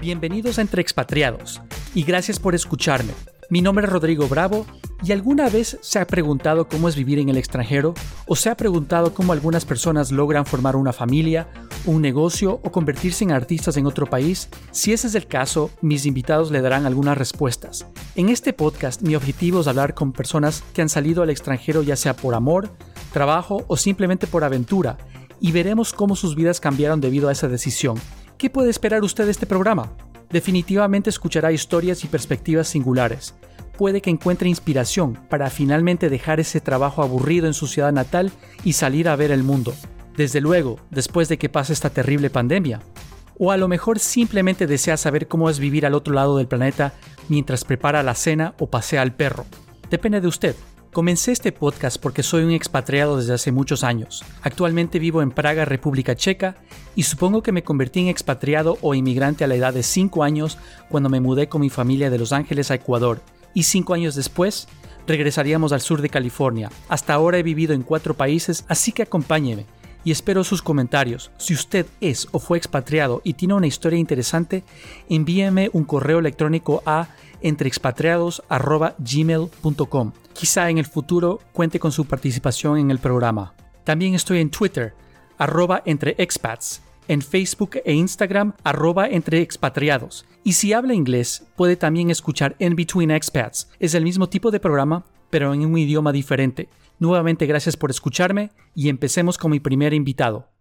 Bienvenidos a Entre Expatriados y gracias por escucharme. Mi nombre es Rodrigo Bravo y ¿alguna vez se ha preguntado cómo es vivir en el extranjero? ¿O se ha preguntado cómo algunas personas logran formar una familia, un negocio o convertirse en artistas en otro país? Si ese es el caso, mis invitados le darán algunas respuestas. En este podcast mi objetivo es hablar con personas que han salido al extranjero ya sea por amor, trabajo o simplemente por aventura y veremos cómo sus vidas cambiaron debido a esa decisión. ¿Qué puede esperar usted de este programa? Definitivamente escuchará historias y perspectivas singulares. Puede que encuentre inspiración para finalmente dejar ese trabajo aburrido en su ciudad natal y salir a ver el mundo. Desde luego, después de que pase esta terrible pandemia. O a lo mejor simplemente desea saber cómo es vivir al otro lado del planeta mientras prepara la cena o pasea al perro. Depende de usted. Comencé este podcast porque soy un expatriado desde hace muchos años. Actualmente vivo en Praga, República Checa, y supongo que me convertí en expatriado o inmigrante a la edad de 5 años cuando me mudé con mi familia de Los Ángeles a Ecuador, y 5 años después regresaríamos al sur de California. Hasta ahora he vivido en 4 países, así que acompáñeme y espero sus comentarios. Si usted es o fue expatriado y tiene una historia interesante, envíeme un correo electrónico a entreexpatriados@gmail.com. Quizá en el futuro cuente con su participación en el programa. También estoy en Twitter, @entreexpats, en Facebook e Instagram, @entreexpatriados. Y si habla inglés, puede también escuchar In Between Expats. Es el mismo tipo de programa, pero en un idioma diferente. Nuevamente gracias por escucharme y empecemos con mi primer invitado.